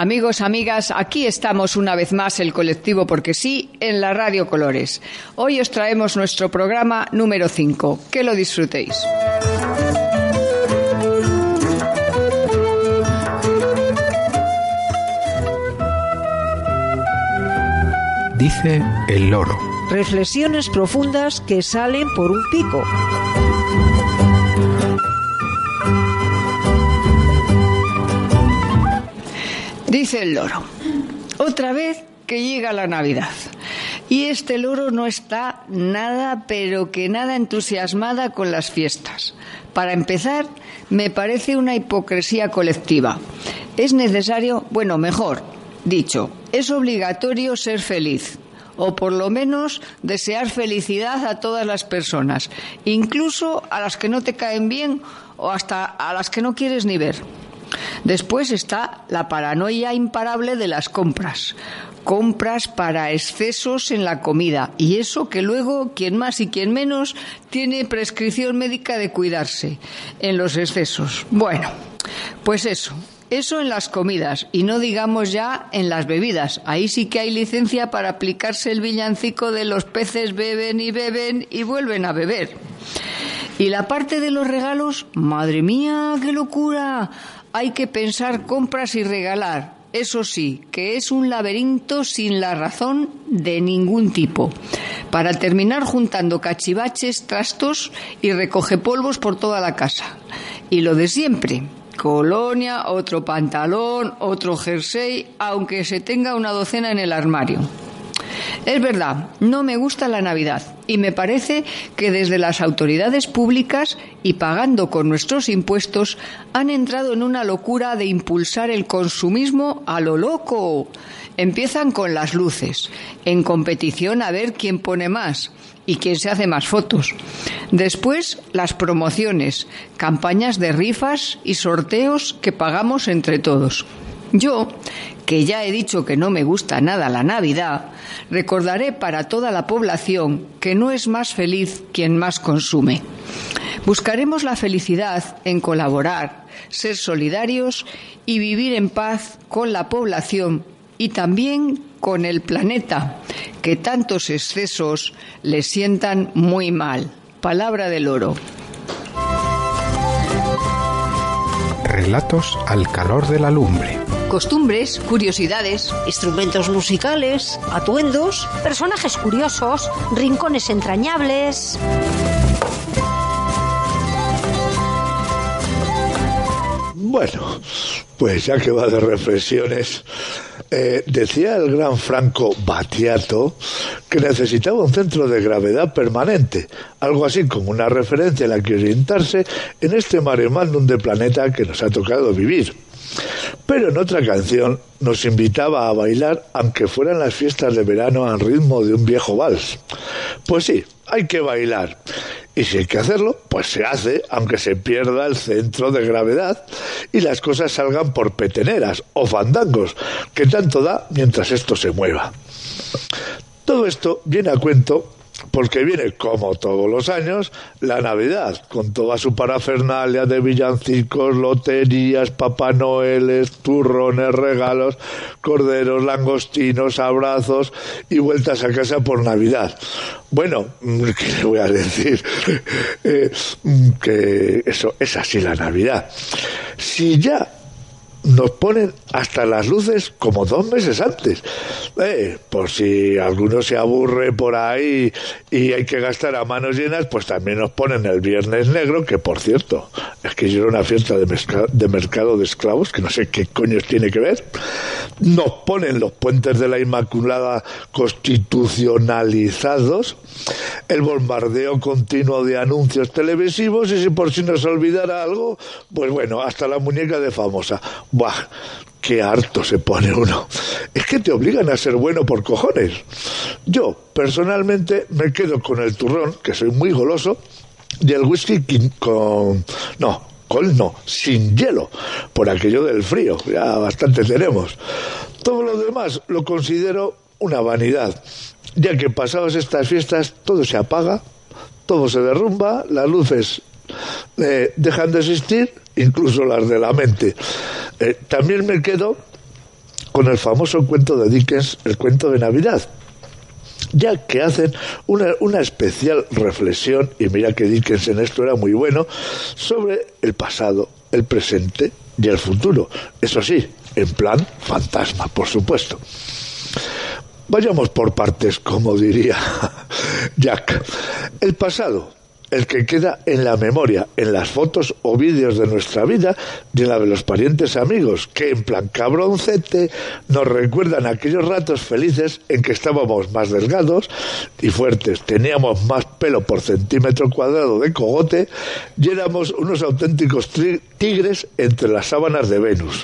Amigos, amigas, aquí estamos una vez más el colectivo Porque Sí en la Radio Colores. Hoy os traemos nuestro programa número 5. Que lo disfrutéis. Dice el loro. Reflexiones profundas que salen por un pico. Dice el loro. Otra vez que llega la Navidad. Y este loro no está nada, pero que nada entusiasmada con las fiestas. Para empezar, me parece una hipocresía colectiva. Es necesario, bueno, mejor dicho, es obligatorio ser feliz, o por lo menos desear felicidad a todas las personas, incluso a las que no te caen bien o hasta a las que no quieres ni ver. Después está la paranoia imparable de las compras. Compras para excesos en la comida, y eso que luego quien más y quien menos tiene prescripción médica de cuidarse en los excesos. Bueno, pues eso en las comidas, y no digamos ya en las bebidas. Ahí sí que hay licencia para aplicarse el villancico de los peces beben y vuelven a beber. Y la parte de los regalos, madre mía, qué locura. Hay que pensar compras y regalar. Eso sí, que es un laberinto sin la razón de ningún tipo. Para terminar juntando cachivaches, trastos y recogepolvos por toda la casa. Y lo de siempre. Colonia, otro pantalón, otro jersey, aunque se tenga una docena en el armario. Es verdad, no me gusta la Navidad y me parece que desde las autoridades públicas y pagando con nuestros impuestos han entrado en una locura de impulsar el consumismo a lo loco. Empiezan con las luces, en competición a ver quién pone más y quién se hace más fotos. Después, las promociones, campañas de rifas y sorteos que pagamos entre todos. Yo, que ya he dicho que no me gusta nada la Navidad, recordaré para toda la población que no es más feliz quien más consume. Buscaremos la felicidad en colaborar, ser solidarios y vivir en paz con la población y también con el planeta, que tantos excesos le sientan muy mal. Palabra del loro. Relatos al calor de la lumbre. Costumbres, curiosidades, Instrumentos musicales, atuendos, personajes curiosos, rincones entrañables. Bueno, pues ya que va de reflexiones, decía el gran Franco Battiato que necesitaba un centro de gravedad permanente, algo así como una referencia a la que orientarse en este mare magnum de planeta que nos ha tocado vivir. Pero en otra canción nos invitaba a bailar, aunque fueran las fiestas de verano al ritmo de un viejo vals. Pues sí, hay que bailar. Y si hay que hacerlo, pues se hace, aunque se pierda el centro de gravedad y las cosas salgan por peteneras o fandangos, que tanto da mientras esto se mueva. Todo esto viene a cuento porque viene, como todos los años, la Navidad, con toda su parafernalia de villancicos, loterías, Papá Noeles, turrones, regalos, corderos, langostinos, abrazos y vueltas a casa por Navidad. Bueno, ¿qué le voy a decir? Que eso es así la Navidad. Si ya nos ponen hasta las luces como 2 meses antes, por si alguno se aburre por ahí y hay que gastar a manos llenas, pues también nos ponen el Viernes Negro, que por cierto es que yo era una fiesta de mercado de esclavos, que no sé qué coños tiene que ver. Nos ponen los puentes de la Inmaculada constitucionalizados, el bombardeo continuo de anuncios televisivos, y si por si nos olvidara algo, pues bueno, hasta la muñeca de famosa. ¡Buah! ¡Qué harto se pone uno! Es que te obligan a ser bueno por cojones. Yo, personalmente, me quedo con el turrón, que soy muy goloso, y el whisky sin hielo, por aquello del frío, ya bastante tenemos. Todo lo demás lo considero una vanidad, ya que pasadas estas fiestas todo se apaga, todo se derrumba, las luces dejan de existir, incluso las de la mente. También me quedo con el famoso cuento de Dickens, El cuento de Navidad, ya que hacen una especial reflexión, y mira que Dickens en esto era muy bueno, sobre el pasado, el presente y el futuro. Eso sí, en plan fantasma, por supuesto. Vayamos por partes, como diría Jack. El pasado, el que queda en la memoria, en las fotos o vídeos de nuestra vida y en la de los parientes amigos, que en plan cabroncete nos recuerdan aquellos ratos felices en que estábamos más delgados y fuertes, teníamos más pelo por centímetro cuadrado de cogote y éramos unos auténticos tigres entre las sábanas de Venus.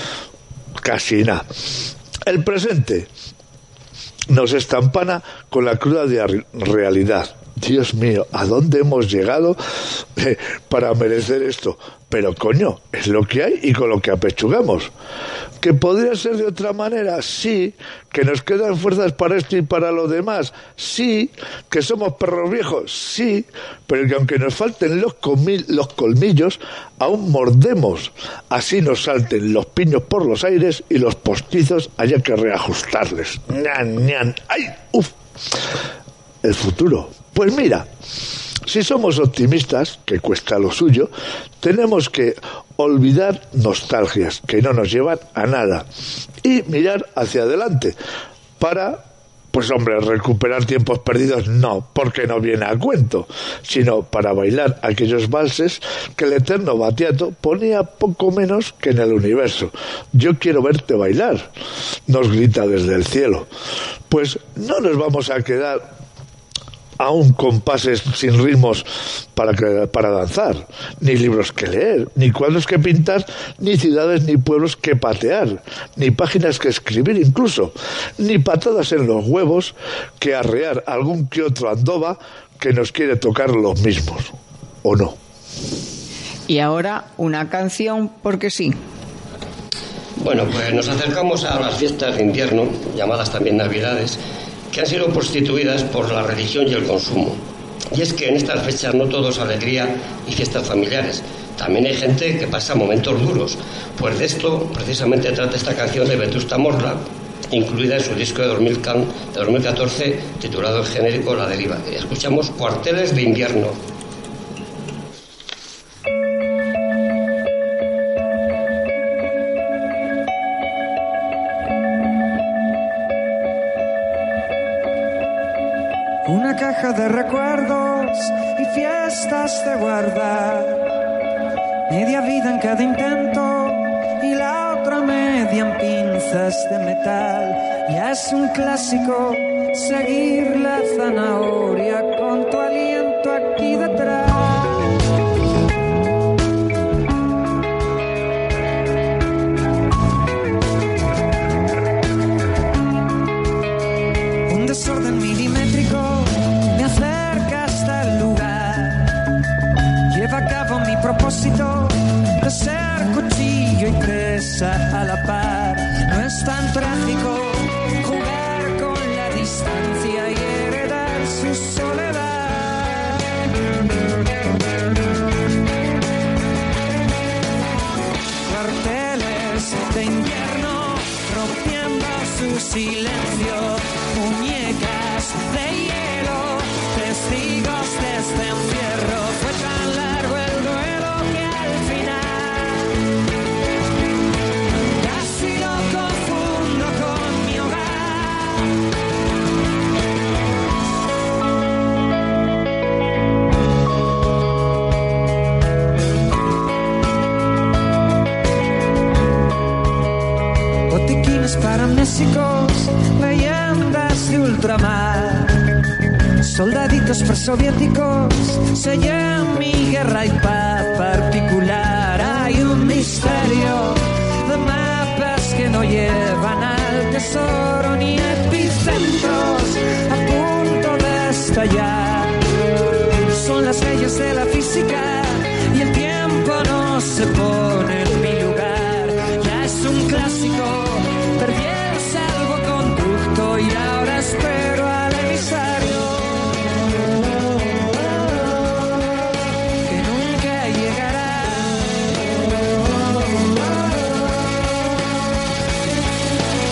Casi nada. El presente nos estampana con la cruda realidad. Dios mío, ¿a dónde hemos llegado para merecer esto? Pero coño, es lo que hay y con lo que apechugamos. ¿Que podría ser de otra manera? Sí. ¿Que nos quedan fuerzas para esto y para lo demás? Sí. ¿Que somos perros viejos? Sí. Pero que aunque nos falten los colmillos, aún mordemos. Así nos salten los piños por los aires y los postizos haya que reajustarles. ¡Ñan, ñan! ¡Ay! ¡Uf! El futuro. Pues mira, si somos optimistas, que cuesta lo suyo, tenemos que olvidar nostalgias que no nos llevan a nada y mirar hacia adelante para, pues hombre, recuperar tiempos perdidos no, porque no viene a cuento, sino para bailar aquellos valses que el eterno Battiato ponía poco menos que en el universo. Yo quiero verte bailar, nos grita desde el cielo. Pues no nos vamos a quedar aún compases sin ritmos para danzar, ni libros que leer, ni cuadros que pintar, ni ciudades ni pueblos que patear, ni páginas que escribir incluso, ni patadas en los huevos que arrear algún que otro andoba que nos quiere tocar los mismos, ¿o no? Y ahora una canción porque sí. Bueno, pues nos acercamos a las fiestas de invierno, llamadas también Navidades, que han sido prostituidas por la religión y el consumo. Y es que en estas fechas no todo es alegría y fiestas familiares. También hay gente que pasa momentos duros. Pues de esto precisamente trata esta canción de Vetusta Morla, incluida en su disco de 2014, titulado en genérico La Deriva. Escuchamos Cuarteles de Invierno. Una caja de recuerdos y fiestas de guardar, media vida en cada intento y la otra media en pinzas de metal. Ya es un clásico seguir la zanahoria con tu aliento aquí detrás. Un desorden milimétrico me acerca hasta el lugar. Lleva a cabo mi propósito de ser cuchillo y presa a la par. No es tan trágico jugar con la distancia y heredar su soledad. Cuarteles de invierno rompiendo su silencio, muñecas de hielo, testigos de este encierro. Fue tan largo el duelo que al final casi lo confundo con mi hogar. Botiquines paramnésicos, leyendas de ultramar, soldaditos presoviéticos sellan mi guerra y paz particular. Hay un misterio de mapas que no llevan al tesoro ni epicentros a punto de estallar. Son las leyes de la física y el tiempo no se pone en mi lugar. Ya es un clásico, perdí el salvoconducto y ahora espero al emisario que nunca llegará.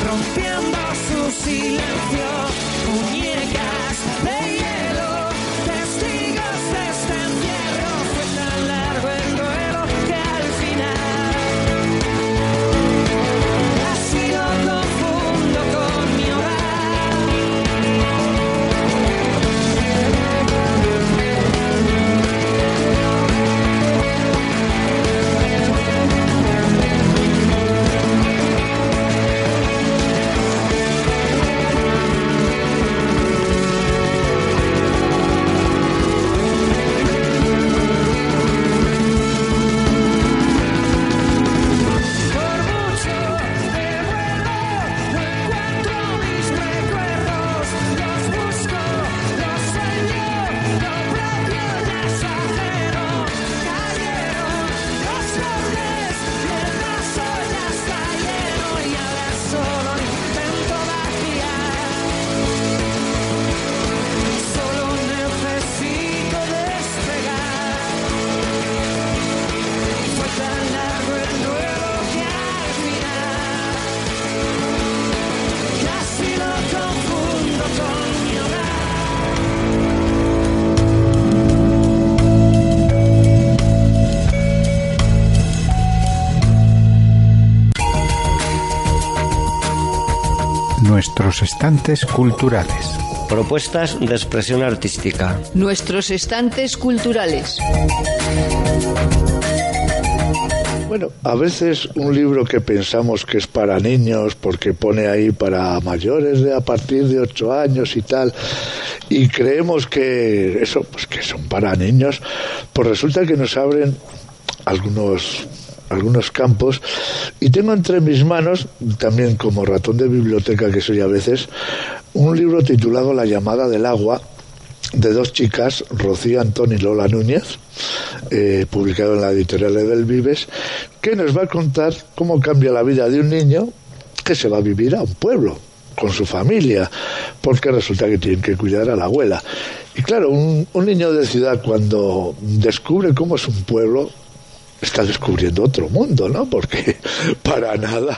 rompiendo su silencio, muñecas de hielo, testigos de este encierro. Fue tan largo el duelo que al final casi lo confundo con mi hogar. Nuestros estantes culturales. Propuestas de expresión artística. Nuestros estantes culturales. Bueno, a veces un libro que pensamos que es para niños, porque pone ahí para mayores de a partir de 8 años y tal, y creemos que eso, pues que son para niños, pues resulta que nos abren algunos campos, y tengo entre mis manos, también como ratón de biblioteca que soy a veces, un libro titulado La llamada del agua, de 2 chicas, Rocío Antón y Lola Núñez, publicado en la editorial Edelvives, que nos va a contar cómo cambia la vida de un niño que se va a vivir a un pueblo con su familia, porque resulta que tienen que cuidar a la abuela. Y claro, un niño de ciudad, cuando descubre cómo es un pueblo, está descubriendo otro mundo, ¿no? Porque para nada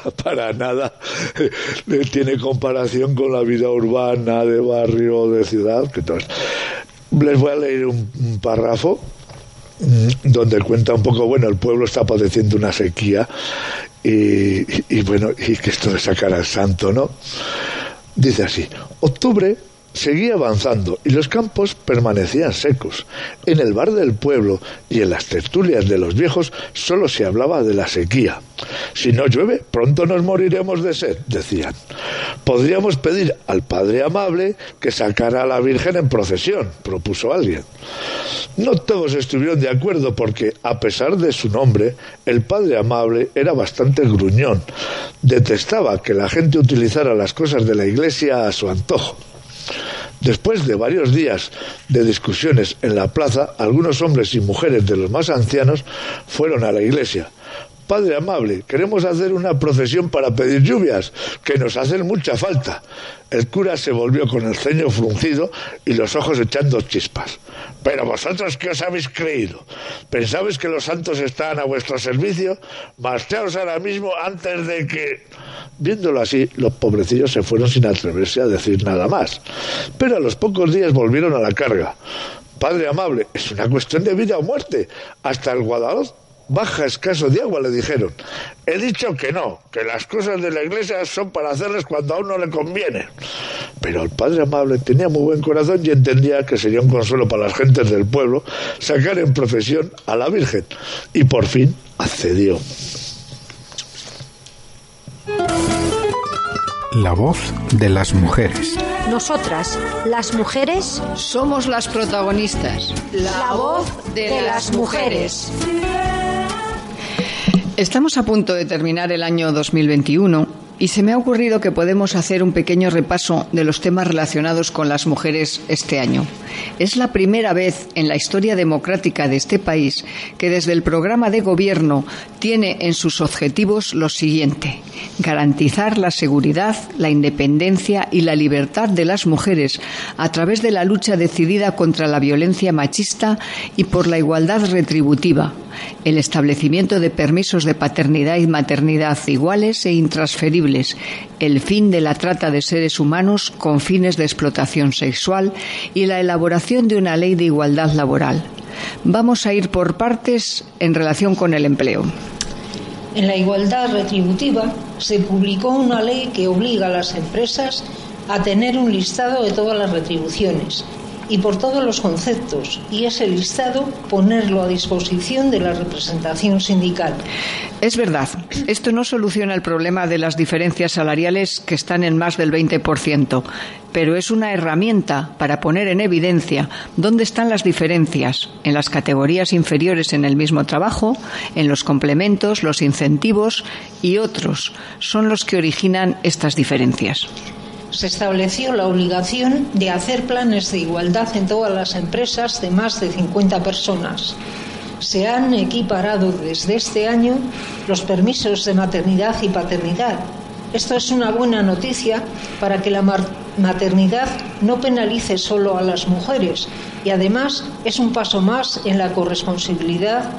tiene comparación con la vida urbana, de barrio, de ciudad. Entonces, les voy a leer un párrafo donde cuenta un poco, bueno, el pueblo está padeciendo una sequía y bueno, y que esto de sacar al santo, ¿no? Dice así: octubre seguía avanzando y los campos permanecían secos. En el bar del pueblo y en las tertulias de los viejos solo se hablaba de la sequía. Si no llueve, pronto nos moriremos de sed, decían. Podríamos pedir al Padre Amable que sacara a la Virgen en procesión, propuso alguien. No todos estuvieron de acuerdo porque, a pesar de su nombre, el Padre Amable era bastante gruñón. Detestaba que la gente utilizara las cosas de la iglesia a su antojo. Después de varios días de discusiones en la plaza, algunos hombres y mujeres de los más ancianos fueron a la iglesia. Padre Amable, queremos hacer una procesión para pedir lluvias, que nos hacen mucha falta. El cura se volvió con el ceño fruncido y los ojos echando chispas. Pero vosotros, ¿qué os habéis creído? ¿Pensabais que los santos estaban a vuestro servicio? Marchaos ahora mismo antes de que... Viéndolo así, los pobrecillos se fueron sin atreverse a decir nada más. Pero a los pocos días volvieron a la carga. Padre Amable, es una cuestión de vida o muerte. Hasta el Guadalhorce baja escaso de agua, le dijeron. He dicho que no, que las cosas de la iglesia son para hacerles cuando a uno le conviene. Pero el Padre Amable tenía muy buen corazón y entendía que sería un consuelo para las gentes del pueblo sacar en procesión a la Virgen. Y por fin accedió. La voz de las mujeres. Nosotras, las mujeres, somos las protagonistas. la voz de las mujeres. Estamos a punto de terminar el año 2021 y se me ha ocurrido que podemos hacer un pequeño repaso de los temas relacionados con las mujeres este año. Es la primera vez en la historia democrática de este país que desde el programa de gobierno tiene en sus objetivos lo siguiente: garantizar la seguridad, la independencia y la libertad de las mujeres a través de la lucha decidida contra la violencia machista y por la igualdad retributiva, el establecimiento de permisos de paternidad y maternidad iguales e intransferibles, el fin de la trata de seres humanos con fines de explotación sexual y la elaboración de una ley de igualdad laboral. Vamos a ir por partes en relación con el empleo. En la igualdad retributiva se publicó una ley que obliga a las empresas a tener un listado de todas las retribuciones y por todos los conceptos, y ese listado ponerlo a disposición de la representación sindical. Es verdad, esto no soluciona el problema de las diferencias salariales que están en más del 20%, pero es una herramienta para poner en evidencia dónde están las diferencias en las categorías inferiores en el mismo trabajo, en los complementos, los incentivos y otros son los que originan estas diferencias. Se estableció la obligación de hacer planes de igualdad en todas las empresas de más de 50 personas. Se han equiparado desde este año los permisos de maternidad y paternidad. Esto es una buena noticia para que la maternidad no penalice solo a las mujeres y además es un paso más en la corresponsabilidad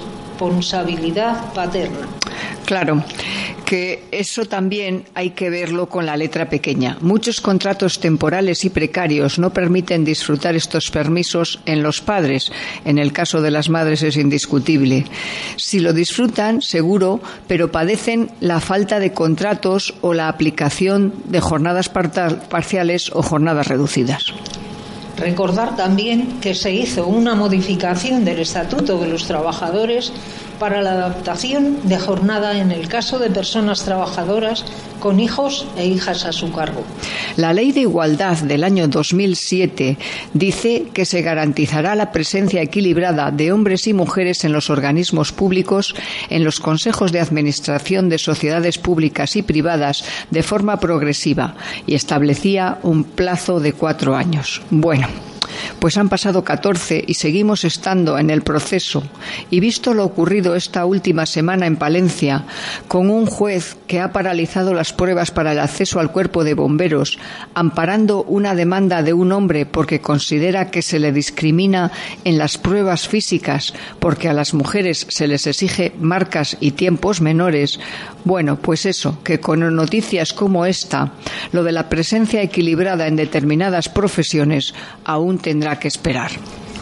paterna. Claro, que eso también hay que verlo con la letra pequeña. Muchos contratos temporales y precarios no permiten disfrutar estos permisos en los padres. En el caso de las madres es indiscutible. Si lo disfrutan, seguro, pero padecen la falta de contratos o la aplicación de jornadas parciales o jornadas reducidas. Recordar también que se hizo una modificación del Estatuto de los Trabajadores para la adaptación de jornada en el caso de personas trabajadoras con hijos e hijas a su cargo. La Ley de Igualdad del año 2007 dice que se garantizará la presencia equilibrada de hombres y mujeres en los organismos públicos, en los consejos de administración de sociedades públicas y privadas de forma progresiva y establecía un plazo de 4 años. Bueno, pues han pasado 14 y seguimos estando en el proceso. Y visto lo ocurrido esta última semana en Palencia, con un juez que ha paralizado las pruebas para el acceso al cuerpo de bomberos, amparando una demanda de un hombre porque considera que se le discrimina en las pruebas físicas porque a las mujeres se les exige marcas y tiempos menores, bueno, pues eso, que con noticias como esta, lo de la presencia equilibrada en determinadas profesiones aún tendrá que esperar.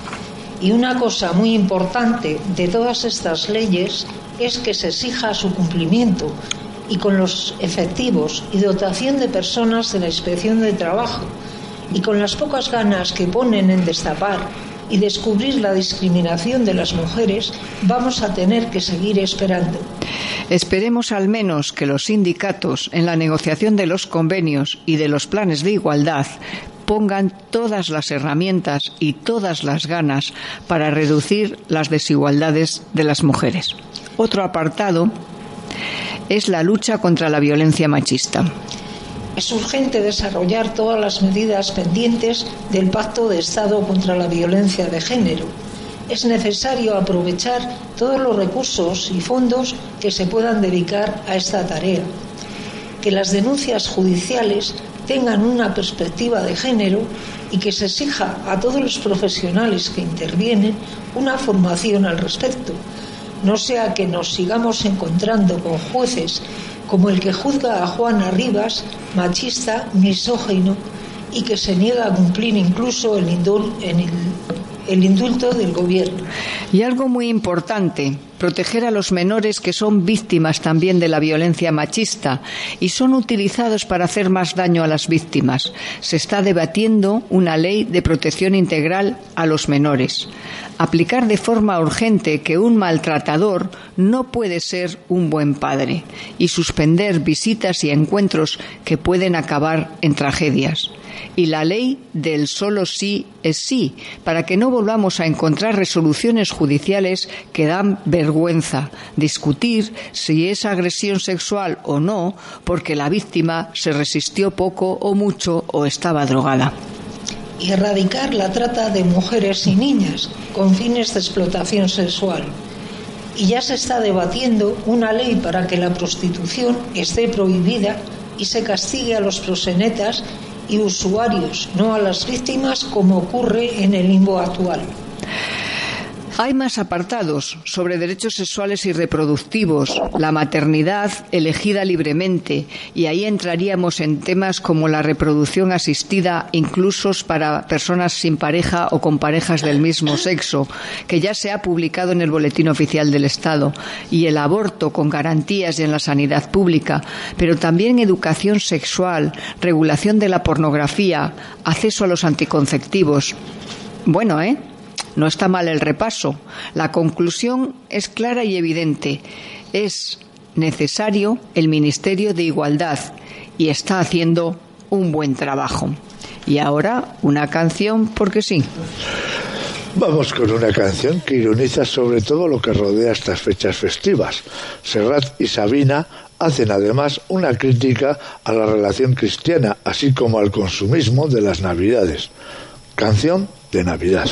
Y una cosa muy importante de todas estas leyes es que se exija su cumplimiento y con los efectivos y dotación de personas de la Inspección de Trabajo y con las pocas ganas que ponen en destapar y descubrir la discriminación de las mujeres, vamos a tener que seguir esperando. Esperemos al menos que los sindicatos, en la negociación de los convenios y de los planes de igualdad, pongan todas las herramientas y todas las ganas para reducir las desigualdades de las mujeres. Otro apartado es la lucha contra la violencia machista. Es urgente desarrollar todas las medidas pendientes del Pacto de Estado contra la Violencia de Género. Es necesario aprovechar todos los recursos y fondos que se puedan dedicar a esta tarea. Que las denuncias judiciales tengan una perspectiva de género y que se exija a todos los profesionales que intervienen una formación al respecto. No sea que nos sigamos encontrando con jueces como el que juzga a Juana Rivas, machista, misógino, y que se niega a cumplir incluso el indulto del gobierno. Y algo muy importante, proteger a los menores que son víctimas también de la violencia machista y son utilizados para hacer más daño a las víctimas. Se está debatiendo una ley de protección integral a los menores. Aplicar de forma urgente que un maltratador no puede ser un buen padre y suspender visitas y encuentros que pueden acabar en tragedias. Y la ley del solo sí es sí, para que no volvamos a encontrar resoluciones judiciales que dan vergüenza. Discutir si es agresión sexual o no, porque la víctima se resistió poco o mucho o estaba drogada. Y erradicar la trata de mujeres y niñas con fines de explotación sexual. Y ya se está debatiendo una ley para que la prostitución esté prohibida y se castigue a los proxenetas y usuarios, no a las víctimas como ocurre en el limbo actual. Hay más apartados sobre derechos sexuales y reproductivos, la maternidad elegida libremente, y ahí entraríamos en temas como la reproducción asistida, incluso para personas sin pareja o con parejas del mismo sexo, que ya se ha publicado en el Boletín Oficial del Estado, y el aborto con garantías y en la sanidad pública, pero también educación sexual, regulación de la pornografía, acceso a los anticonceptivos. Bueno, no está mal el repaso. La conclusión es clara y evidente. Es necesario el Ministerio de Igualdad y está haciendo un buen trabajo. Y ahora una canción porque sí. Vamos con una canción que ironiza sobre todo lo que rodea estas fechas festivas. Serrat y Sabina hacen además una crítica a la relación cristiana, así como al consumismo de las Navidades. Canción de Navidad.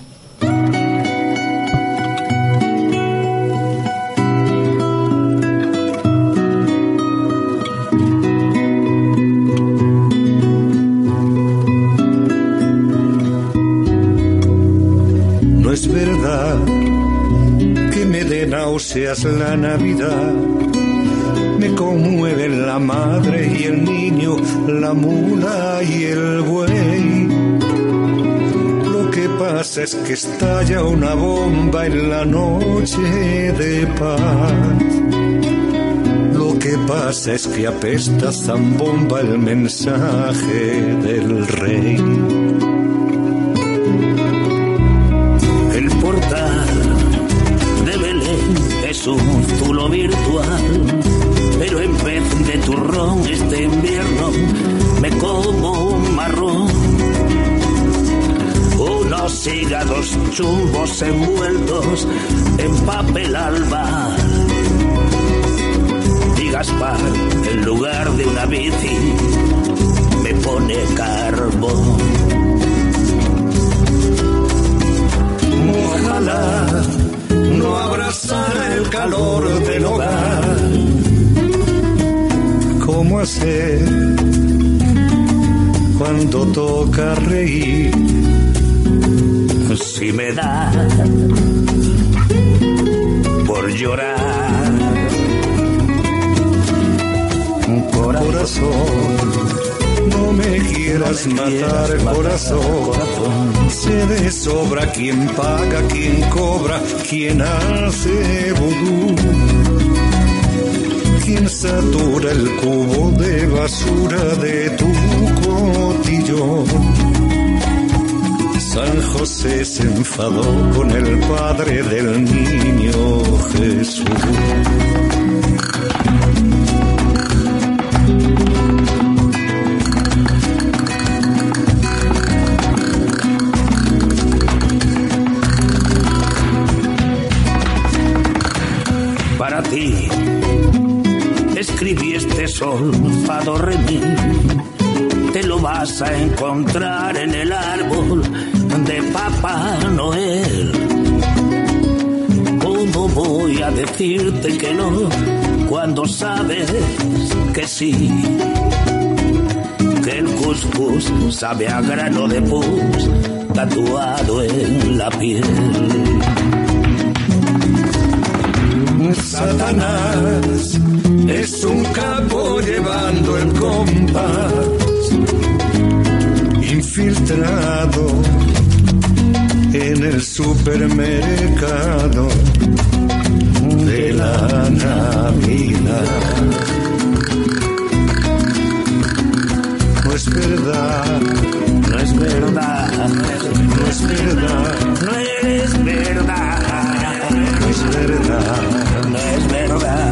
No es verdad que me dé náuseas la Navidad. Me conmueven la madre y el niño, la mula y el buey. Lo que pasa es que estalla una bomba en la noche de paz. Lo que pasa es que apesta zambomba el mensaje del rey. El portal de Belén es un zulo virtual, pero en vez de turrón este invierno me como un marrón. Unos hígados chumbos envueltos en papel alba. Y Gaspar, en lugar de una bici, me pone carbón. Ojalá no abrazara el calor del hogar. ¿Cómo hacer cuando toca reír? Si me da por llorar. Corazón, no me quieras matar, corazón. Se de sobra quien paga, quien cobra, quien hace vudú, quien satura el cubo de basura de tu cotillón. San José se enfadó con el padre del niño Jesús. Para ti escribí este sol, fa, do, re, mi. Te lo vas a encontrar en el árbol de Papá Noel. ¿Cómo voy a decirte que no cuando sabes que sí? Que el cuscús sabe a grano de pus tatuado en la piel. Satanás es un capo llevando el compás, infiltrado en el supermercado de la Navidad. No es verdad, no es verdad, no es verdad, no es verdad, no es verdad, no es verdad.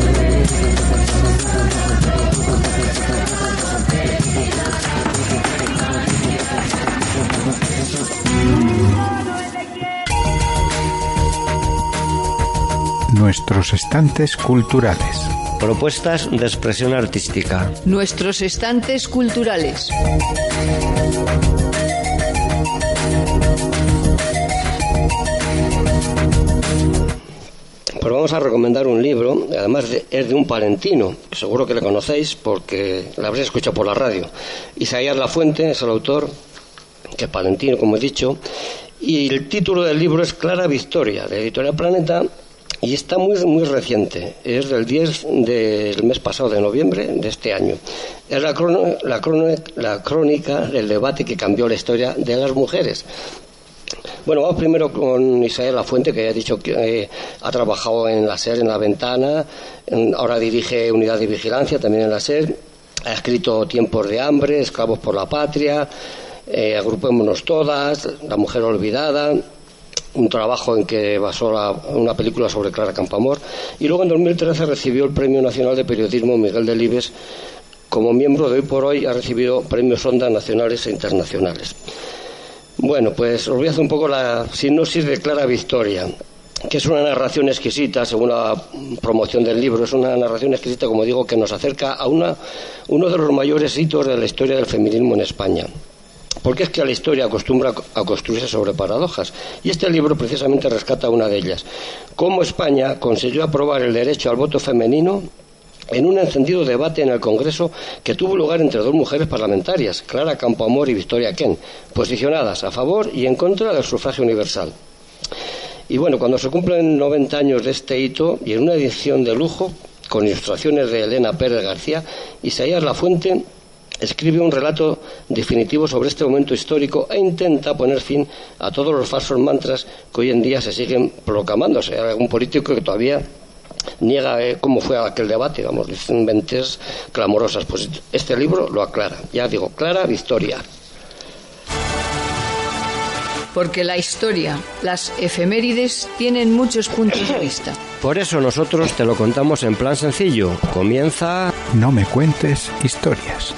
Nuestros estantes culturales. Propuestas de expresión artística. Nuestros estantes culturales. Pues vamos a recomendar un libro, además es de un palentino, seguro que le conocéis porque lo habréis escuchado por la radio. Isaías Lafuente es el autor, que es palentino, como he dicho, Y el título del libro es Clara Victoria, de Editorial Planeta, y está muy, muy reciente. Es del 10 del mes pasado, de noviembre de este año. Es la crónica del debate que cambió la historia de las mujeres. Bueno, vamos primero con Isaías Lafuente, que ya he dicho que ha trabajado en la SER, en La Ventana, ahora dirige Unidad de Vigilancia también en la SER, ha escrito Tiempos de hambre, Esclavos por la patria, Agrupémonos todas, La mujer olvidada, un trabajo en que basó una película sobre Clara Campoamor, y luego en 2013 recibió el Premio Nacional de Periodismo Miguel Delibes. Como miembro de Hoy por Hoy ha recibido premios Ondas nacionales e internacionales. Bueno, pues os voy a hacer un poco la sinopsis de Clara Victoria, que es una narración exquisita, según la promoción del libro. Es una narración exquisita, como digo, que nos acerca a uno de los mayores hitos de la historia del feminismo en España. Porque es que la historia acostumbra a construirse sobre paradojas, y este libro precisamente rescata una de ellas: cómo España consiguió aprobar el derecho al voto femenino en un encendido debate en el Congreso que tuvo lugar entre dos mujeres parlamentarias, Clara Campoamor y Victoria Kent, posicionadas a favor y en contra del sufragio universal. Y bueno, cuando se cumplen 90 años de este hito, y en una edición de lujo, con ilustraciones de Elena Pérez García, Isaías Lafuente escribe un relato definitivo sobre este momento histórico e intenta poner fin a todos los falsos mantras que hoy en día se siguen proclamándose. Hay algún político que todavía niega cómo fue aquel debate, vamos, dicen mentiras clamorosas. Pues este libro lo aclara. Ya digo, Clara Victoria. Porque la historia, las efemérides, tienen muchos puntos de vista. Por eso nosotros te lo contamos en plan sencillo. Comienza... No me cuentes historias.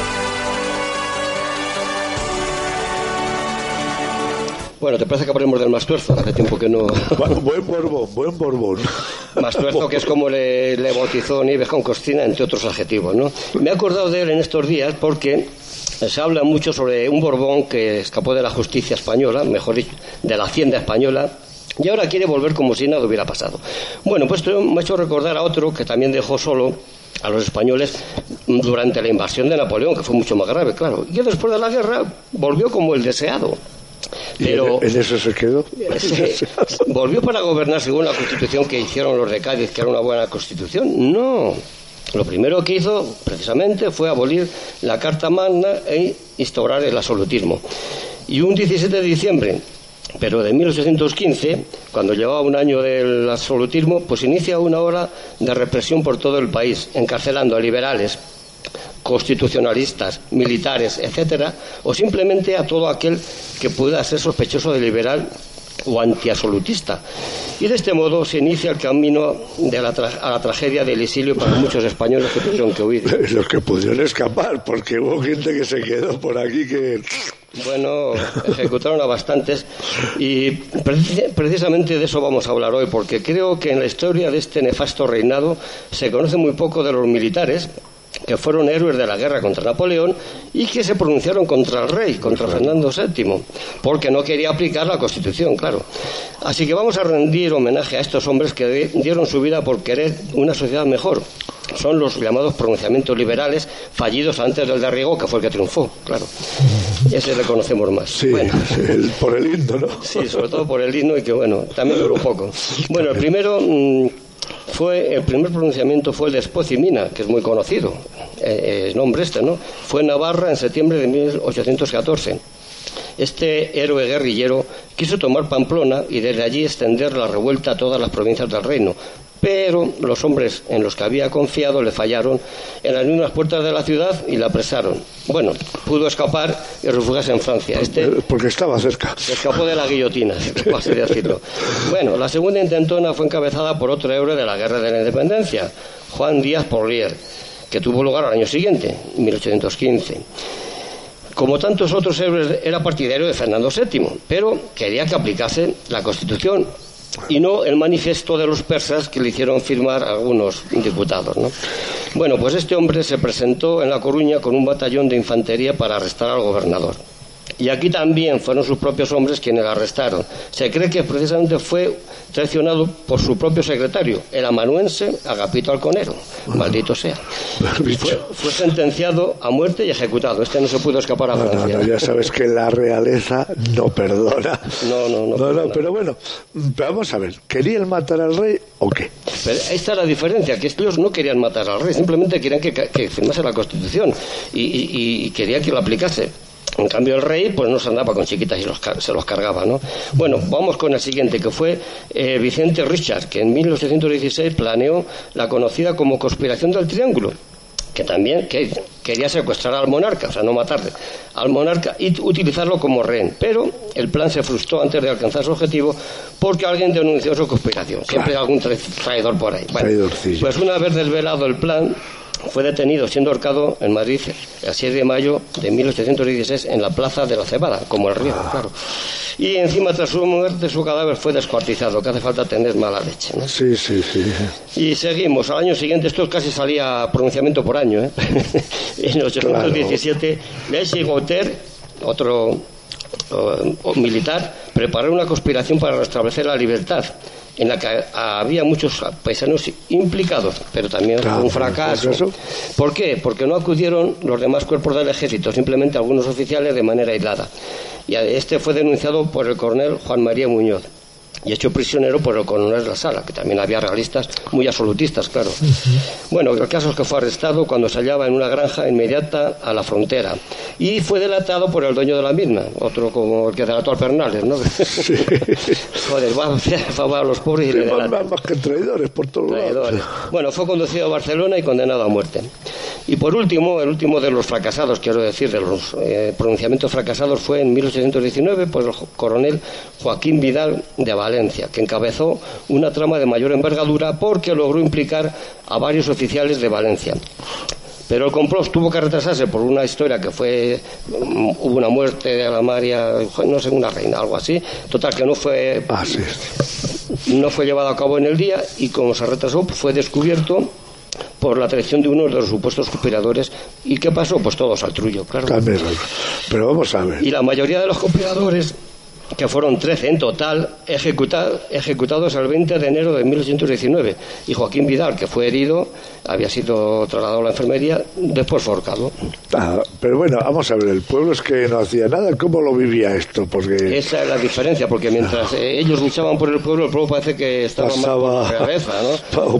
Bueno, ¿te parece que hablemos del Mastuerzo? Hace tiempo que no... Buen Borbón. Mastuerzo, que es como le bautizó Nieves con Costina, entre otros adjetivos, ¿no? Me he acordado de él en estos días porque se habla mucho sobre un Borbón que escapó de la justicia española, mejor dicho, de la hacienda española, y ahora quiere volver como si nada hubiera pasado. Bueno, pues esto me ha hecho recordar a otro que también dejó solo a los españoles durante la invasión de Napoleón, que fue mucho más grave, claro. Y después de la guerra volvió como el deseado. Pero ¿en eso se quedó? ¿Volvió para gobernar según la Constitución que hicieron los de Cádiz, que era una buena Constitución? No. Lo primero que hizo, precisamente, fue abolir la Carta Magna e instaurar el absolutismo. Y un 17 de diciembre, pero de 1815, cuando llevaba un año del absolutismo, pues inicia una ola de represión por todo el país, encarcelando a liberales, constitucionalistas, militares, etcétera, o simplemente a todo aquel que pueda ser sospechoso de liberal o antiabsolutista. Y de este modo se inicia el camino a la tragedia del exilio para muchos españoles que tuvieron que huir. Los que pudieron escapar, porque hubo gente que se quedó por aquí que... Bueno, ejecutaron a bastantes, y precisamente de eso vamos a hablar hoy, porque creo que en la historia de este nefasto reinado se conoce muy poco de los militares, que fueron héroes de la guerra contra Napoleón y que se pronunciaron contra el rey, contra Fernando VII, porque no quería aplicar la Constitución, claro. Así que vamos a rendir homenaje a estos hombres que dieron su vida por querer una sociedad mejor. Son los llamados pronunciamientos liberales, fallidos antes del de Riego, que fue el que triunfó, claro. Ese le conocemos más. Sí, bueno, por el himno, ¿no? Sí, sobre todo por el himno, y que bueno, también duró poco. Bueno, el primer pronunciamiento fue el de Espoz-y-Mina, que es muy conocido, el nombre ¿no? Fue en Navarra en septiembre de 1814. Este héroe guerrillero quiso tomar Pamplona y desde allí extender la revuelta a todas las provincias del reino, pero los hombres en los que había confiado le fallaron en las mismas puertas de la ciudad y la apresaron. Bueno, pudo escapar y refugiarse en Francia. Porque estaba cerca. Se escapó de la guillotina, por así decirlo. Bueno, la segunda intentona fue encabezada por otro héroe de la Guerra de la Independencia, Juan Díaz Porlier, que tuvo lugar al año siguiente, 1815. Como tantos otros héroes, era partidario de Fernando VII, pero quería que aplicase la Constitución y no el manifiesto de los persas que le hicieron firmar algunos diputados, ¿no? Bueno, pues este hombre se presentó en La Coruña con un batallón de infantería para arrestar al gobernador. Y aquí también fueron sus propios hombres quienes la arrestaron. Se cree que precisamente fue traicionado por su propio secretario, el amanuense Agapito Alconero, maldito sea. Fue sentenciado a muerte y ejecutado. Este no se pudo escapar a Francia. Ya sabes que la realeza no perdona. No, pero bueno, vamos a ver, ¿querían matar al rey o qué? Pero ahí está la diferencia, que ellos no querían matar al rey, simplemente querían que firmase la Constitución y querían que lo aplicase. En cambio el rey pues no se andaba con chiquitas y se los cargaba, ¿no? Bueno, vamos con el siguiente, que fue Vicente Richard, que en 1816 planeó la conocida como conspiración del Triángulo, que también quería secuestrar al monarca, o sea, no matarle al monarca y utilizarlo como rehén. Pero el plan se frustró antes de alcanzar su objetivo porque alguien denunció su conspiración. Siempre hay algún traidor por ahí. Bueno, pues una vez desvelado el plan, fue detenido siendo ahorcado en Madrid el 6 de mayo de 1816 en la plaza de la Cebada, como el río, claro. Y encima, tras su muerte, su cadáver fue descuartizado, que hace falta tener mala leche, ¿no? Sí. Y seguimos, al año siguiente, esto casi salía pronunciamiento por año, ¿eh? En 1817, Leigh Gautier, otro militar, preparó una conspiración para restablecer la libertad, en la que había muchos paisanos implicados, pero también fue un fracaso. ¿Por qué? Porque no acudieron los demás cuerpos del ejército, simplemente algunos oficiales de manera aislada. Y este fue denunciado por el coronel Juan María Muñoz y hecho prisionero por el coronel La Sala, que también había realistas muy absolutistas, claro. Bueno, el caso es que fue arrestado cuando se hallaba en una granja inmediata a la frontera y fue delatado por el dueño de la misma, otro como el que delató al Pernales, ¿no? Sí. Joder, va a hacer favor a los pobres y le delatan. Más que traidores por todos lados. Bueno, fue conducido a Barcelona y condenado a muerte. Y por último, el último de los fracasados, quiero decir, de los pronunciamientos fracasados, fue en 1819 por el coronel Joaquín Vidal de Valencia, que encabezó una trama de mayor envergadura porque logró implicar a varios oficiales de Valencia. Pero el complot tuvo que retrasarse por una historia que fue, hubo una muerte de la María, no sé, una reina, algo así, total que no fue llevado a cabo en el día, y como se retrasó, pues fue descubierto por la traición de uno de los supuestos conspiradores. ¿Y qué pasó? Pues todos al trullo, claro. También, pero vamos a ver. Y la mayoría de los conspiradores, que fueron 13 en total, ejecutados el 20 de enero de 1819. Y Joaquín Vidal, que fue herido, había sido trasladado a la enfermería, después fue ahorcado. Pero bueno, vamos a ver, el pueblo es que no hacía nada. ¿Cómo lo vivía esto? Porque esa es la diferencia, porque mientras ellos luchaban por el pueblo parece que estaba más por la cabeza, ¿no?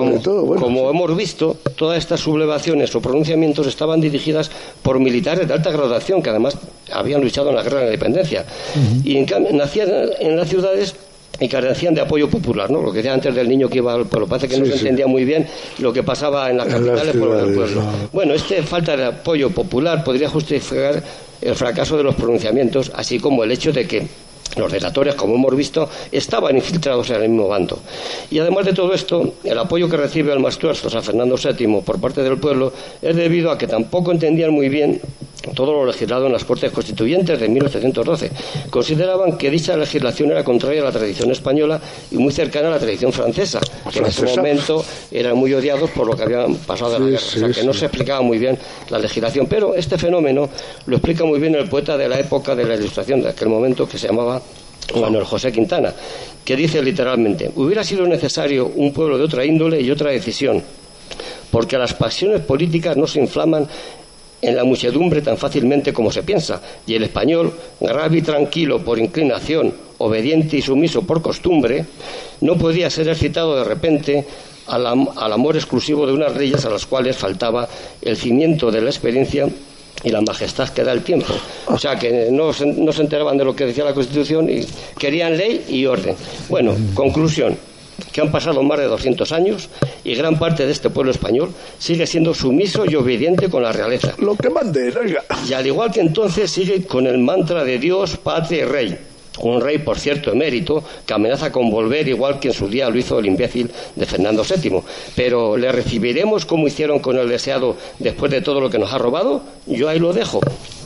Como hemos visto, todas estas sublevaciones o pronunciamientos estaban dirigidas por militares de alta graduación, que además habían luchado en la guerra de la independencia. Y en cambio, nacían en las ciudades y carecían de apoyo popular, ¿no? Lo que decía antes del niño que iba al pueblo. Parece que no se entendía muy bien lo que pasaba en las capitales por el pueblo. Bueno, falta de apoyo popular podría justificar el fracaso de los pronunciamientos, así como el hecho de que los delatores, como hemos visto, estaban infiltrados en el mismo bando. Y además de todo esto, el apoyo que recibe el más tuerzo, San Fernando VII, por parte del pueblo, es debido a que tampoco entendían muy bien todo lo legislado en las Cortes Constituyentes de 1812. Consideraban que dicha legislación era contraria a la tradición española y muy cercana a la tradición francesa, que en ese momento eran muy odiados por lo que habían pasado en la guerra. O sea, que no se explicaba muy bien la legislación. Pero este fenómeno lo explica muy bien el poeta de la época de la Ilustración, de aquel momento, que se llamaba Manuel José Quintana, que dice literalmente: hubiera sido necesario un pueblo de otra índole y otra decisión, porque las pasiones políticas no se inflaman en la muchedumbre tan fácilmente como se piensa, y el español, grave y tranquilo por inclinación, obediente y sumiso por costumbre, no podía ser excitado de repente al amor exclusivo de unas leyes a las cuales faltaba el cimiento de la experiencia y la majestad que da el tiempo. O sea, que no se enteraban de lo que decía la Constitución y querían ley y orden. Bueno, conclusión, que han pasado más de 200 años y gran parte de este pueblo español sigue siendo sumiso y obediente con la realeza. Lo que mande, oiga. Y al igual que entonces, sigue con el mantra de Dios, patria y rey. Un rey, por cierto, emérito, que amenaza con volver, igual que en su día lo hizo el imbécil de Fernando VII. Pero ¿le recibiremos como hicieron con el deseado después de todo lo que nos ha robado? Yo ahí lo dejo.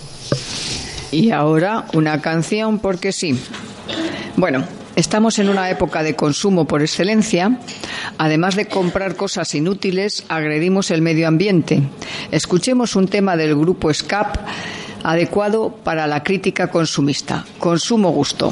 Y ahora una canción, porque sí. Bueno, estamos en una época de consumo por excelencia. Además de comprar cosas inútiles, agredimos el medio ambiente. Escuchemos un tema del grupo SCAP adecuado para la crítica consumista. Consumo gusto.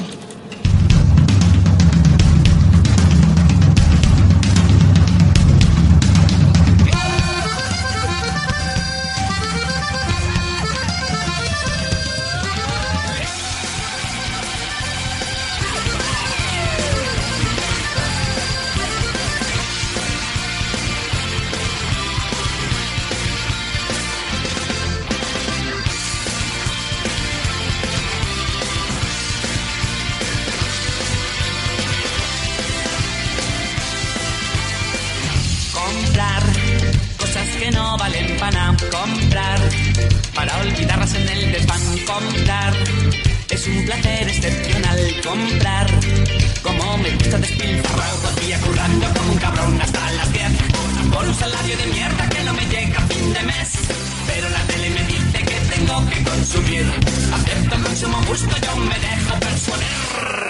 Comprar para olvidarlas en el desván. Comprar es un placer excepcional. Comprar, como me gusta despilfarrar todo el día currando como un cabrón hasta las 10 por un salario de mierda que no me llega a fin de mes. Pero la tele me dice que tengo que consumir. Acepto, consumo gusto, yo me dejo persuadir.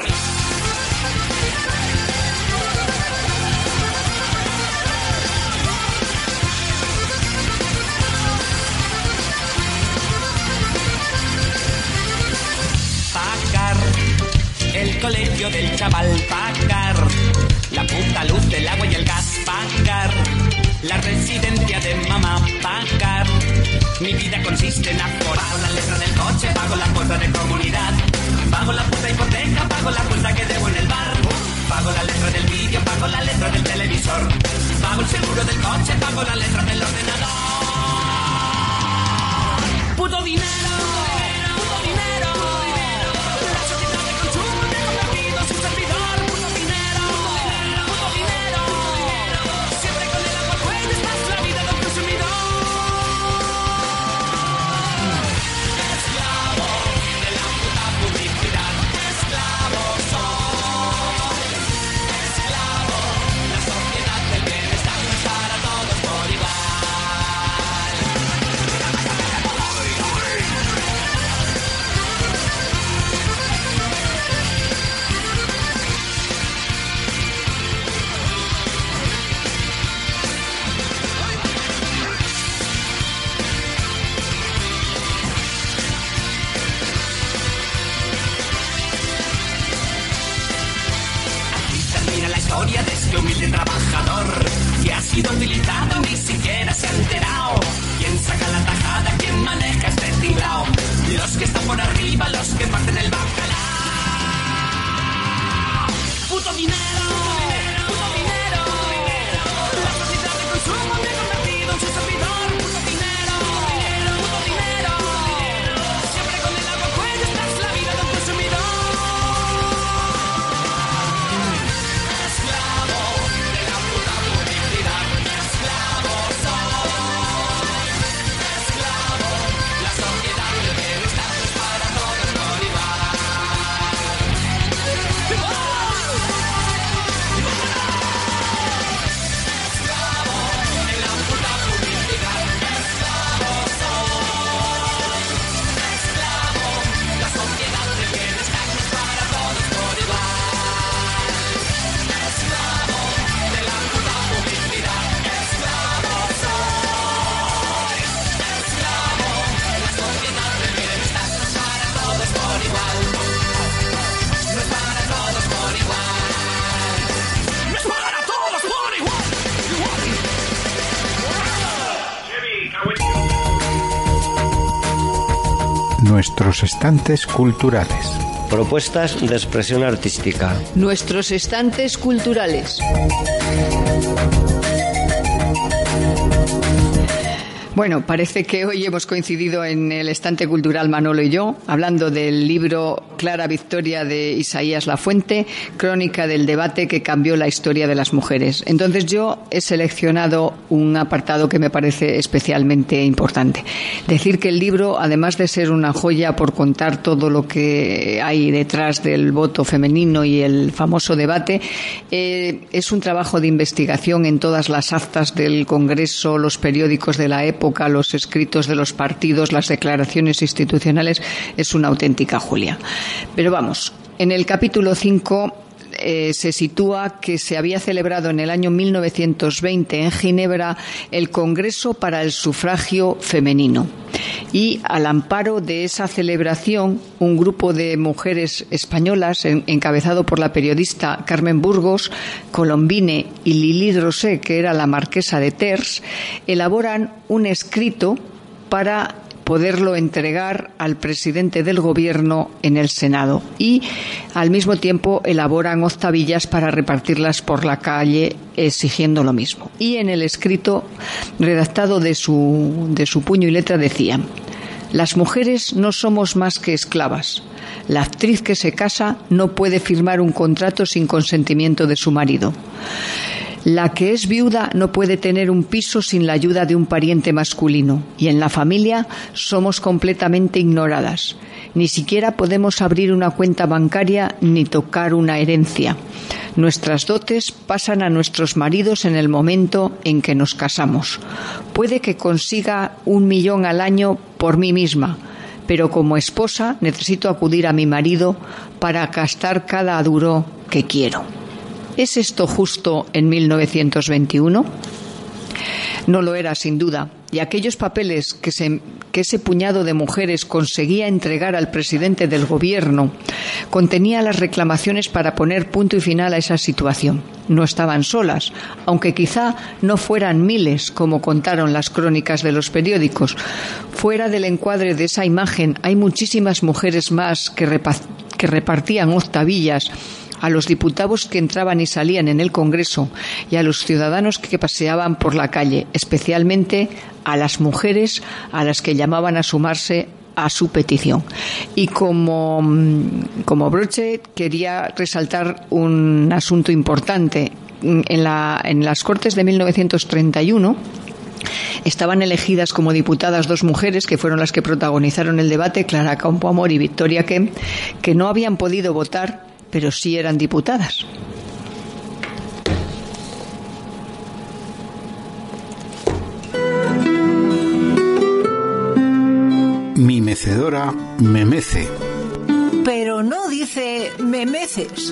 El colegio del chaval, pagar la puta luz, del agua y el gas, pagar la residencia de mamá, pagar. Mi vida consiste en aforar la letra del coche, pago la cuota de comunidad, pago la puta hipoteca, pago la cuenta que debo en el bar, pago la letra del vídeo, pago la letra del televisor, pago el seguro del coche, pago la letra del ordenador. Puto dinero. De este humilde trabajador que ha sido utilizado, ni siquiera se ha enterado. ¿Quién saca la tajada? ¿Quién maneja este tinglao? Los que están por arriba, los que parten el bacalao. ¡Puto dinero! ¡Puto dinero! La sociedad de consumo me ha convertido en su servidor. ¡Puto dinero! ¡Puto dinero! Siempre con el agua cuello, esta es la vida de un consumidor. Nuestros estantes culturales. Propuestas de expresión artística. Nuestros estantes culturales. Bueno, parece que hoy hemos coincidido en el estante cultural Manolo y yo, hablando del libro Clara Victoria de Isaías Lafuente, Crónica del debate que cambió la historia de las mujeres. Entonces yo he seleccionado un apartado que me parece especialmente importante. Decir que el libro, además de ser una joya por contar todo lo que hay detrás del voto femenino y el famoso debate, es un trabajo de investigación en todas las actas del Congreso, los periódicos de la época, los escritos de los partidos, las declaraciones institucionales. Es una auténtica joya. Pero vamos, en el capítulo 5 se sitúa que se había celebrado en el año 1920 en Ginebra el Congreso para el Sufragio Femenino. Y al amparo de esa celebración, un grupo de mujeres españolas, encabezado por la periodista Carmen Burgos, Colombine y Lili Rosé, que era la marquesa de Ters, elaboran un escrito para poderlo entregar al presidente del gobierno en el Senado, y al mismo tiempo elaboran octavillas para repartirlas por la calle exigiendo lo mismo. Y en el escrito redactado de su puño y letra decían: las mujeres no somos más que esclavas. La actriz que se casa no puede firmar un contrato sin consentimiento de su marido. La que es viuda no puede tener un piso sin la ayuda de un pariente masculino, y en la familia somos completamente ignoradas. Ni siquiera podemos abrir una cuenta bancaria ni tocar una herencia. Nuestras dotes pasan a nuestros maridos en el momento en que nos casamos. Puede que consiga 1 millón al año por mí misma, pero como esposa necesito acudir a mi marido para gastar cada duro que quiero. ¿Es esto justo en 1921? No lo era, sin duda, y aquellos papeles que ese puñado de mujeres conseguía entregar al presidente del gobierno contenía las reclamaciones para poner punto y final a esa situación. No estaban solas, aunque quizá no fueran miles, como contaron las crónicas de los periódicos. Fuera del encuadre de esa imagen hay muchísimas mujeres más que repartían octavillas a los diputados que entraban y salían en el Congreso y a los ciudadanos que paseaban por la calle, especialmente a las mujeres a las que llamaban a sumarse a su petición. Y como broche quería resaltar un asunto importante. En las Cortes de 1931 estaban elegidas como diputadas 2 mujeres que fueron las que protagonizaron el debate, Clara Campoamor y Victoria Kemp, que no habían podido votar, pero sí eran diputadas. Mi mecedora me mece. Pero no dice me meces.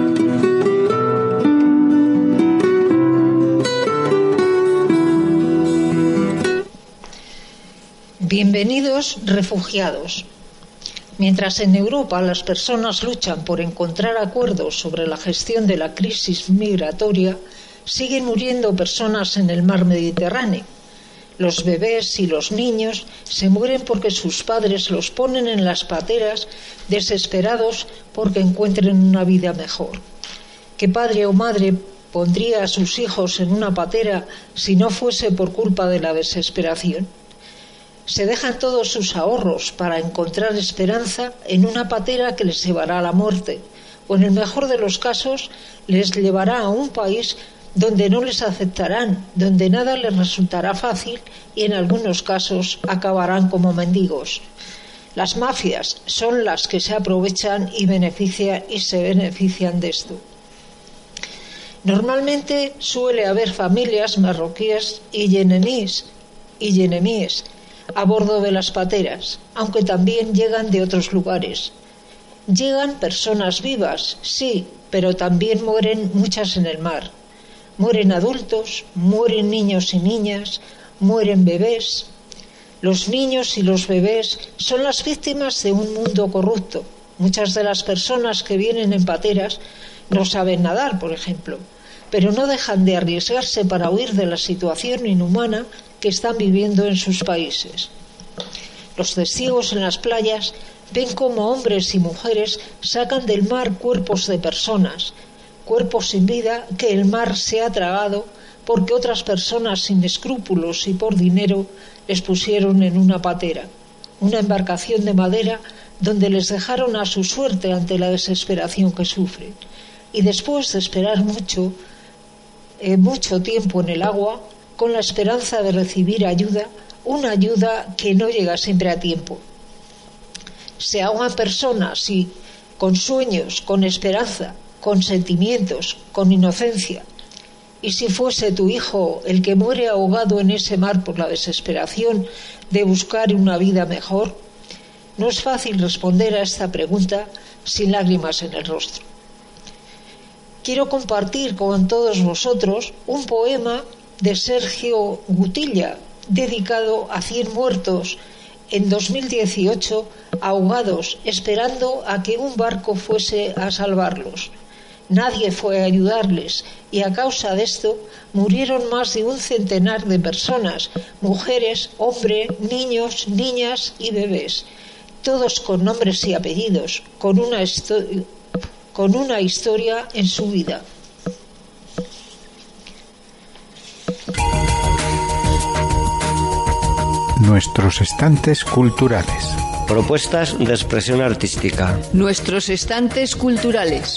Bienvenidos, refugiados. Mientras en Europa las personas luchan por encontrar acuerdos sobre la gestión de la crisis migratoria, siguen muriendo personas en el mar Mediterráneo. Los bebés y los niños se mueren porque sus padres los ponen en las pateras, desesperados porque encuentren una vida mejor. ¿Qué padre o madre pondría a sus hijos en una patera si no fuese por culpa de la desesperación? Se dejan todos sus ahorros para encontrar esperanza en una patera que les llevará a la muerte, o en el mejor de los casos les llevará a un país donde no les aceptarán, donde nada les resultará fácil y en algunos casos acabarán como mendigos. Las mafias son las que se aprovechan y se benefician de esto. Normalmente suele haber familias marroquíes y yemeníes a bordo de las pateras, aunque también llegan de otros lugares. Llegan personas vivas, sí, pero también mueren muchas en el mar. Mueren adultos, mueren niños y niñas, mueren bebés. Los niños y los bebés son las víctimas de un mundo corrupto. Muchas de las personas que vienen en pateras no saben nadar, por ejemplo, pero no dejan de arriesgarse para huir de la situación inhumana que están viviendo en sus países. Los testigos en las playas ven cómo hombres y mujeres sacan del mar cuerpos de personas, cuerpos sin vida que el mar se ha tragado porque otras personas sin escrúpulos y por dinero les pusieron en una patera, una embarcación de madera donde les dejaron a su suerte ante la desesperación que sufren. Y después de esperar mucho tiempo en el agua, con la esperanza de recibir ayuda, una ayuda que no llega siempre a tiempo. Se ahogan personas, sí, con sueños, con esperanza, con sentimientos, con inocencia. Y si fuese tu hijo el que muere ahogado en ese mar por la desesperación de buscar una vida mejor, no es fácil responder a esta pregunta sin lágrimas en el rostro. Quiero compartir con todos vosotros un poema de Sergio Gutilla, dedicado a 100 muertos en 2018 ahogados esperando a que un barco fuese a salvarlos. Nadie fue a ayudarles y a causa de esto murieron más de 100 de personas, mujeres, hombres, niños, niñas y bebés, todos con nombres y apellidos, con una historia en su vida. Nuestros estantes culturales. Propuestas de expresión artística. Nuestros estantes culturales.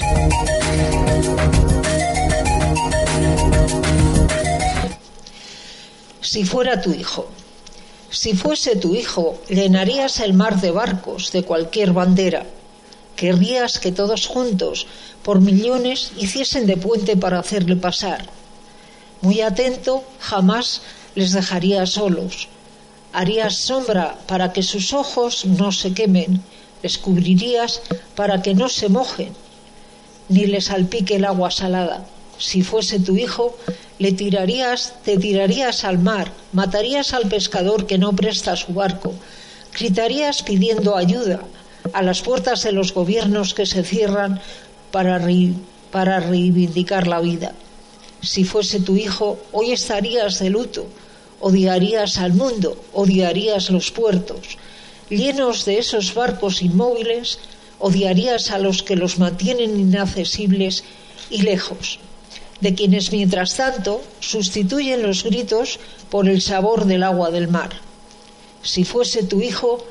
Si fuera tu hijo. Si fuese tu hijo, llenarías el mar de barcos de cualquier bandera. Querrías que todos juntos, por millones, hiciesen de puente para hacerle pasar. Muy atento, jamás les dejarías solos. Harías sombra para que sus ojos no se quemen, les cubrirías para que no se mojen, ni les salpique el agua salada. Si fuese tu hijo, te tirarías al mar, matarías al pescador que no presta su barco, gritarías pidiendo ayuda a las puertas de los gobiernos que se cierran para reivindicar la vida. Si fuese tu hijo, hoy estarías de luto. Odiarías al mundo, odiarías los puertos. Llenos de esos barcos inmóviles, odiarías a los que los mantienen inaccesibles y lejos, de quienes mientras tanto sustituyen los gritos por el sabor del agua del mar. Si fuese tu hijo,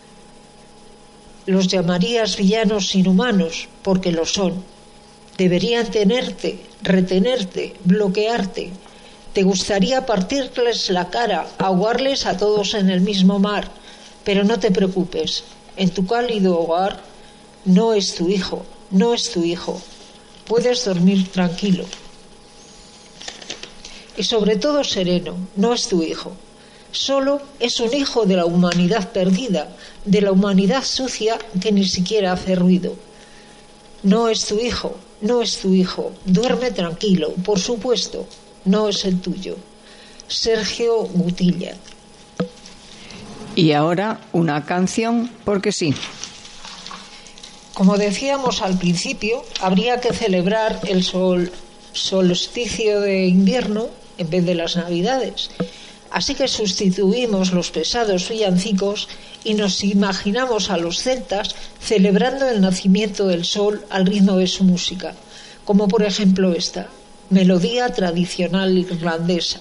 los llamarías villanos inhumanos, porque lo son. Deberían tenerte, retenerte, bloquearte. Te gustaría partirles la cara, ahogarles a todos en el mismo mar, pero no te preocupes, en tu cálido hogar no es tu hijo, no es tu hijo. Puedes dormir tranquilo. Y sobre todo sereno, no es tu hijo. Solo es un hijo de la humanidad perdida, de la humanidad sucia que ni siquiera hace ruido. No es tu hijo, no es tu hijo. Duerme tranquilo, por supuesto. No es el tuyo. Sergio Gutilla. Y ahora una canción, porque sí. Como decíamos al principio, habría que celebrar el solsticio de invierno en vez de las Navidades. Así que sustituimos los pesados villancicos y nos imaginamos a los celtas celebrando el nacimiento del sol al ritmo de su música, como por ejemplo esta melodía tradicional irlandesa.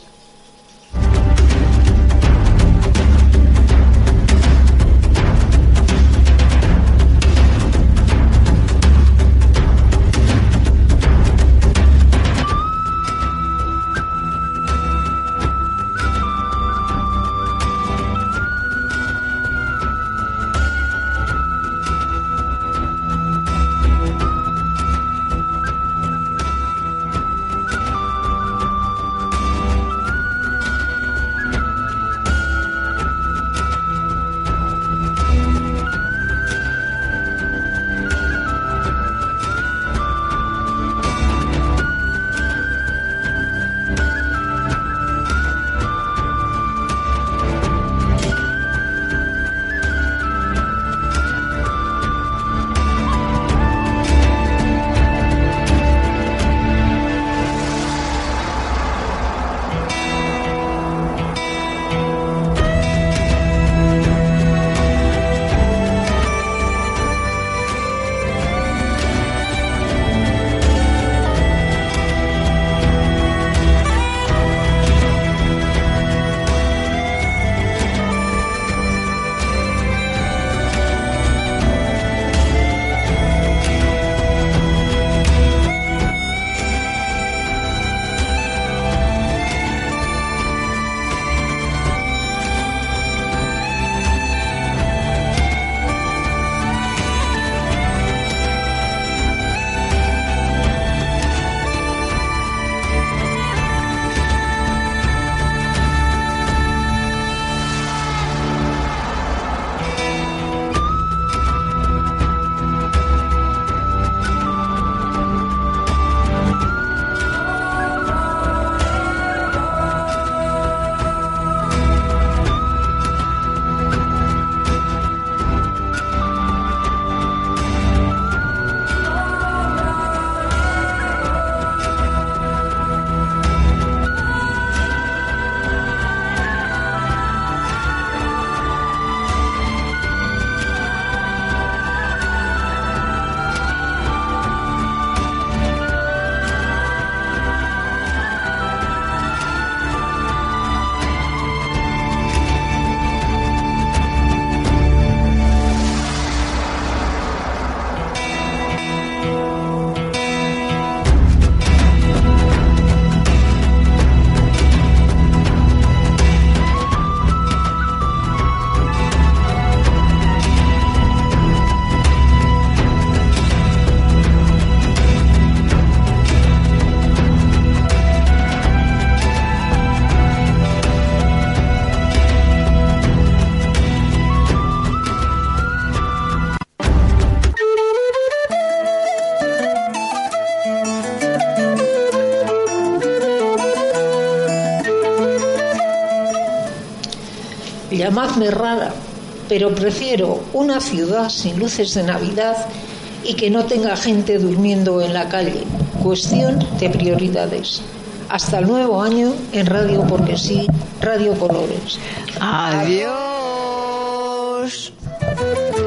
Llamadme rara, pero prefiero una ciudad sin luces de Navidad y que no tenga gente durmiendo en la calle. Cuestión de prioridades. Hasta el nuevo año en Radio Porque Sí, Radio Colores. Adiós.